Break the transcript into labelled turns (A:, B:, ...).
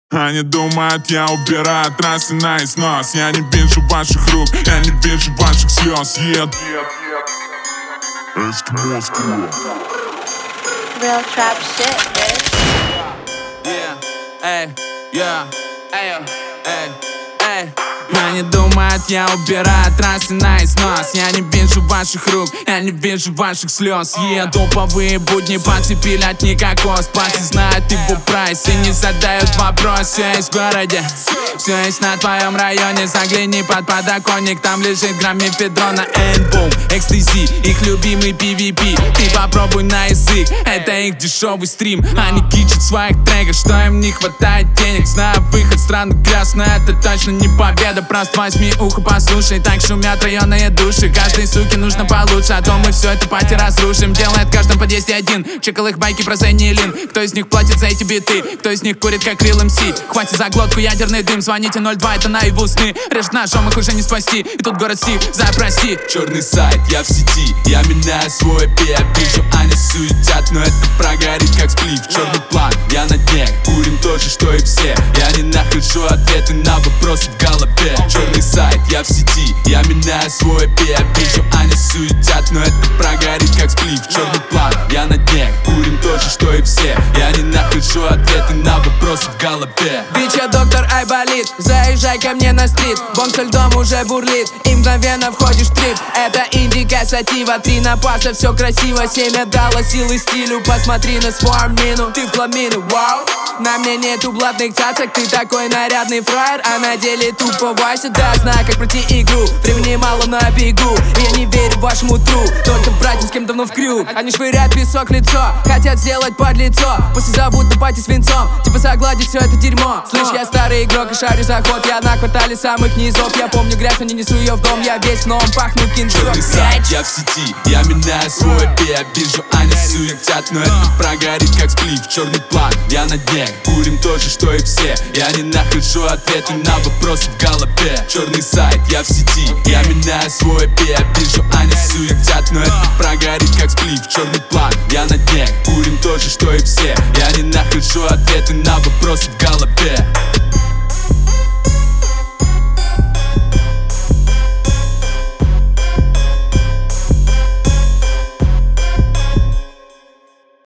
A: Они думают, я убираю трассы на износ. Я не вижу ваших рук, я не вижу ваших слез.
B: Real trap shit, bitch.
C: Они думают, я убираю трассы на износ. Я не вижу ваших рук, я не вижу ваших слез. Топовые будни подцепили от никакос. Пати знают его прайс и не задают вопрос. Все есть в городе, все есть на твоем районе. Загляни под подоконник, там лежит грамм мефедрона. Энбум, экстази, их любимый PvP. Ты попробуй на язык, это их дешевый стрим. Они кичат в своих треках, что им не хватает денег. Знаю выход, странно грязно, это точно не победа. Просто возьми ухо, послушай, так шумят районные души. Каждой суке нужно получше, а то мы все это пати разрушим. Делает каждым по 10-1, чекал их байки про Зенни и Лин. Кто из них платит за эти биты, кто из них курит как Real MC. Хватит за глотку ядерный дым, звоните 02, это наяву сны. Режет ножом, их уже не спасти, и тут город Си, запрости.
D: Черный сайт, я в сети, я меняю свой пеп. Вижу, они суетят, но это прогорит как сплив. Черный план, я на дне, курим то же, что и все. Я не нахожу ответы на вопросы в голове. Черный сайт, я в сети, я меняю свой пеп. Вижу, они суетят, но это прогорит как сплив. Черный план, я на дне, курим то же, что и все. Я не нахожу ответы на вопросы в голове.
C: Бич, я доктор Айболит, заезжай ко мне на стрит. Бомб со льдом уже бурлит, и мгновенно входишь в трип. Это индика сатива, 3 напаса, все красиво. Семя дало силы стилю, посмотри на свою мину. Ты в хламину, вау. На мне нету блатных цацок, ты такой нарядный фраер, а на деле тупо Вася. Да, знаю, как пройти игру, времени мало на бегу. Я не верю вашему тру, только братьям, с кем давно в крю. Они швыряют песок в лицо, хотят сделать под лицо. После зовут на пати с венцом, типа загладить все это дерьмо. Слышь, я старый игрок и шарю заход. Я на квартале самых низов. Я помню грязь, но не несу ее в дом. Я весь в новом, пахну кинжом.
D: Черный сайт, я в сети, я меняю свой пеп. Вижу, они суетят, но это прогорит как сплив. Черный план, я на дне, курим то же, что и все. Я не нахожу ответы на вопросы в голове. Черный сайт, я в сети, я меняю свой пеп. Вижу, они суетят, но это прогорит как сплив. Черный план, я на дне, курим то же, что и все. Я не нахожу ответы на вопросы в голове.